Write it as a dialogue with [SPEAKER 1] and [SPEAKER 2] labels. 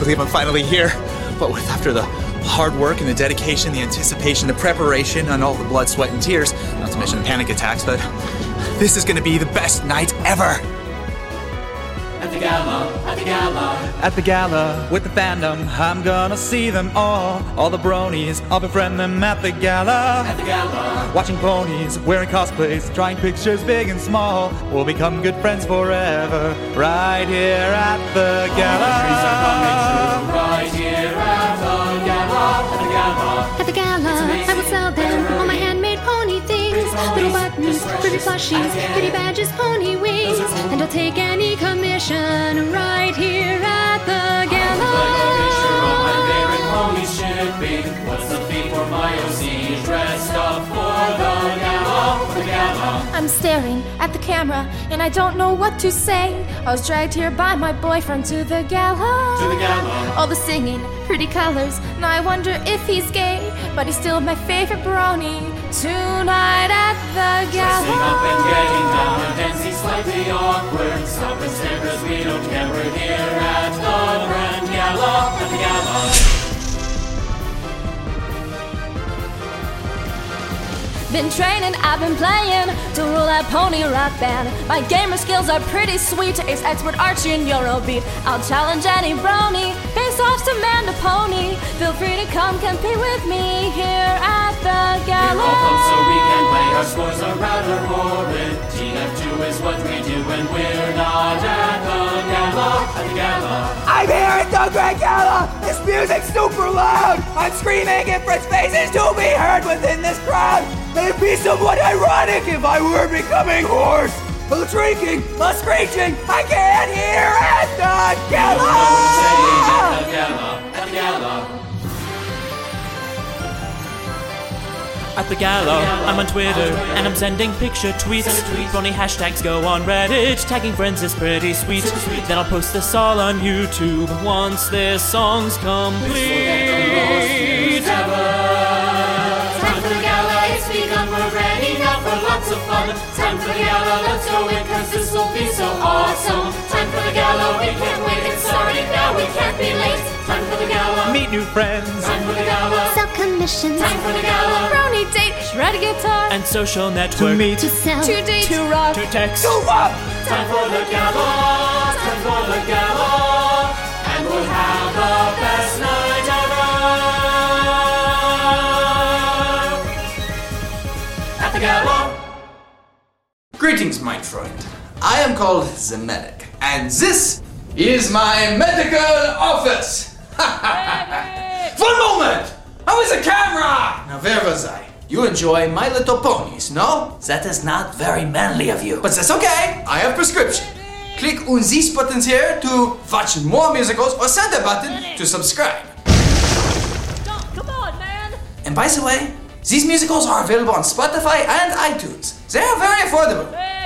[SPEAKER 1] believe I'm finally here. But after the hard work and the dedication, the anticipation, the preparation, and all the blood, sweat, and tears, not to mention panic attacks, but this is gonna be the best night ever.
[SPEAKER 2] At the gala, at the gala,
[SPEAKER 3] at the gala with the fandom, I'm gonna see them all the bronies, I'll befriend them at the gala.
[SPEAKER 2] At the gala,
[SPEAKER 3] watching ponies, wearing cosplays, drawing pictures big and small, we'll become good friends forever, right here at the gala.
[SPEAKER 2] All dreams are coming true, right here at the gala, at the gala.
[SPEAKER 4] At the gala, I will sell them all my handmade pony things, little buttons, pretty plushies, kitty badges, pony wings, and I'll take any commission right here at the gala.
[SPEAKER 2] Like a picture of my favorite pony shipping. What's the fee for my OC? Dressed up for the gala, the gala.
[SPEAKER 5] I'm staring at the camera and I don't know what to say. I was dragged here by my boyfriend to the gala.
[SPEAKER 2] To the gala.
[SPEAKER 5] All the singing, pretty colors. Now I wonder if he's gay, but he's still my favorite brony. Tonight at the gala.
[SPEAKER 2] Dressing up and getting down and dancing slightly awkward. Stop and stare 'cause we don't care. We're here at the grand gala, at the gala.
[SPEAKER 5] Been training, I've been playing to rule that pony rock band. My gamer skills are pretty sweet, ace expert Archie and Eurobeat. I'll challenge any brony, face off to man to pony. Feel free to come compete with me here at the gala.
[SPEAKER 2] We're all close so we can play, our scores are rather horrid. TF2 is what we do when we're not at the gala, at the gala.
[SPEAKER 6] I'm here at the Grand Gala! This music's super loud! I'm screaming in French faces to be heard within this crowd! It'd be somewhat ironic if I were becoming hoarse! A drinking, a screeching, I can't hear at the gala!
[SPEAKER 2] At the gala, at the gala.
[SPEAKER 7] At the gala, I'm on Twitter, and I'm sending picture tweets. Brony hashtags go on Reddit, tagging friends is pretty sweet. Then I'll post this all on YouTube once this song's complete.
[SPEAKER 2] Time for the gala, it's begun, we're ready now for lots of fun. Time for the gala, let's go in 'cause this will be so awesome. Time for the gala, we can't wait, it's already now, we can't be late. Time for the gala,
[SPEAKER 3] meet new friends,
[SPEAKER 2] time for the gala,
[SPEAKER 4] Sell commissions,
[SPEAKER 2] time for the gala,
[SPEAKER 5] Brony date, shred a guitar,
[SPEAKER 7] And social
[SPEAKER 3] to
[SPEAKER 7] network,
[SPEAKER 3] meet,
[SPEAKER 4] to sell,
[SPEAKER 5] to date, to rock,
[SPEAKER 7] to text.
[SPEAKER 6] Go up!
[SPEAKER 2] time for the gala, time for the gala, and we'll have the best night ever. At the gala.
[SPEAKER 8] Greetings, my friend. I am called the medic, and this is my medical office. One moment! How is the camera? Now, where was I? You enjoy My Little Ponies, no? That is not very manly of you. But that's okay. I have prescription. Click on these buttons here to watch more musicals, or send a button to subscribe.
[SPEAKER 5] Come on, man!
[SPEAKER 8] And by the way, these musicals are available on Spotify and iTunes. They are very affordable.